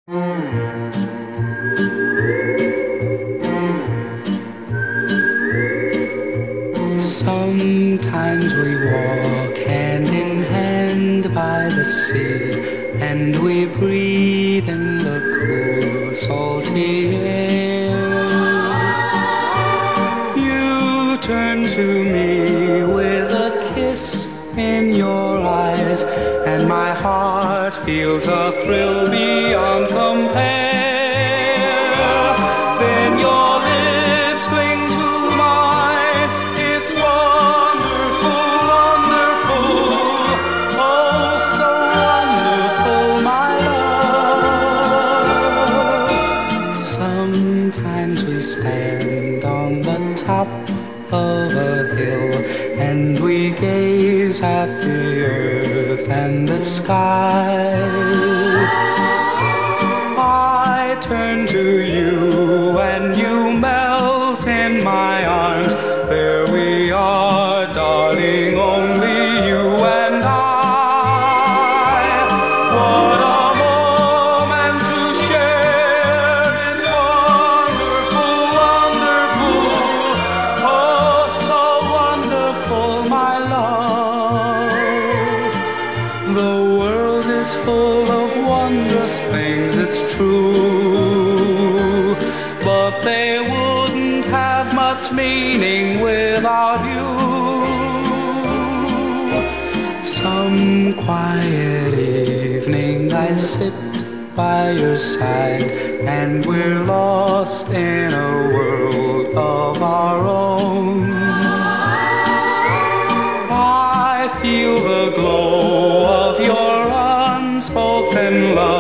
Sometimes we walk hand in hand by the sea, and we breathe in the cool, salty air. You turn to me with a kiss in your eyes, and my heart feels a thrill beyond compare. Then your lips cling to mine. It's wonderful, wonderful, oh so wonderful, my love. Sometimes we stand on the top of a hill, and we gaze at the earth and the sky. I turn to you and you melt in my arms. There we are, darling, only you and I. What a moment to share. It's wonderful, wonderful, oh so wonderful, my love. The world is full of wondrous things, it's true, but they wouldn't have much meaning without you. Some quiet evening I sit by your side, and we're lost in a world of our own. I feel the glow of your unspoken love.